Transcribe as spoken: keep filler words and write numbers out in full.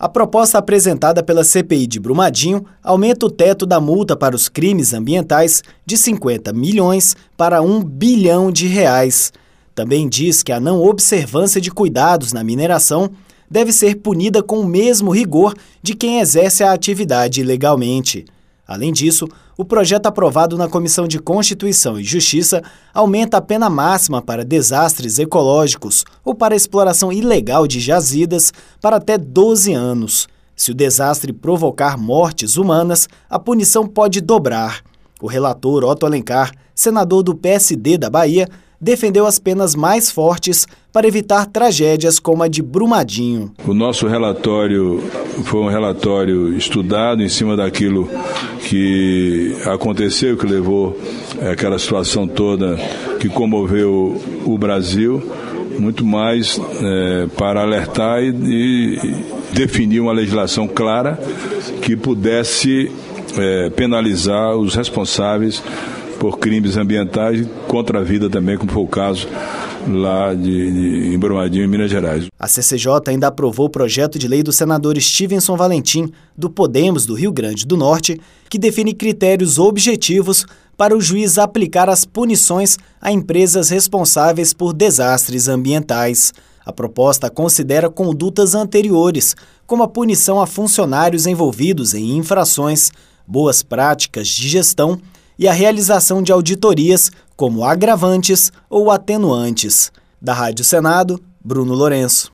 A proposta apresentada pela C P I de Brumadinho aumenta o teto da multa para os crimes ambientais de cinquenta milhões para um bilhão de reais. Também diz que a não observância de cuidados na mineração deve ser punida com o mesmo rigor de quem exerce a atividade ilegalmente. Além disso, o projeto aprovado na Comissão de Constituição e Justiça aumenta a pena máxima para desastres ecológicos ou para exploração ilegal de jazidas para até doze anos. Se o desastre provocar mortes humanas, a punição pode dobrar. O relator Otto Alencar, senador do P S D da Bahia, defendeu as penas mais fortes para evitar tragédias como a de Brumadinho. O nosso relatório foi um relatório estudado em cima daquilo que aconteceu, que levou aquela situação toda que comoveu o Brasil, muito mais é, para alertar e, e definir uma legislação clara que pudesse é, penalizar os responsáveis por crimes ambientais contra a vida também, como foi o caso lá de, de, em Brumadinho, em Minas Gerais. A C C J ainda aprovou o projeto de lei do senador Stevenson Valentim, do Podemos do Rio Grande do Norte, que define critérios objetivos para o juiz aplicar as punições a empresas responsáveis por desastres ambientais. A proposta considera condutas anteriores, como a punição a funcionários envolvidos em infrações, boas práticas de gestão e a realização de auditorias como agravantes ou atenuantes. Da Rádio Senado, Bruno Lourenço.